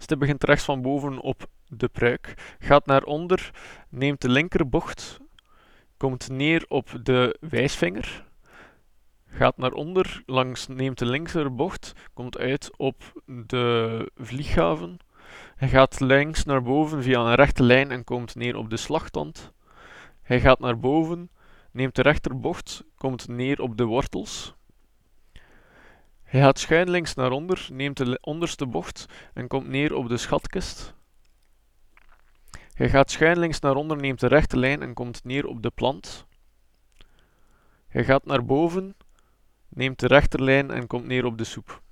eerste begint rechts van boven op de pruik, gaat naar onder, neemt de linkerbocht, komt neer op de wijsvinger, gaat naar onder, neemt de linkerbocht, komt uit op de vlieghaven. Hij gaat links naar boven via een rechte lijn en komt neer op de slagtand. Hij gaat naar boven, neemt de rechterbocht, komt neer op de wortels. Hij gaat schuin links naar onder, neemt de onderste bocht en komt neer op de schatkist. Hij gaat schuin links naar onder, neemt de rechte lijn en komt neer op de plant. Hij gaat naar boven, neemt de rechterlijn en komt neer op de soep.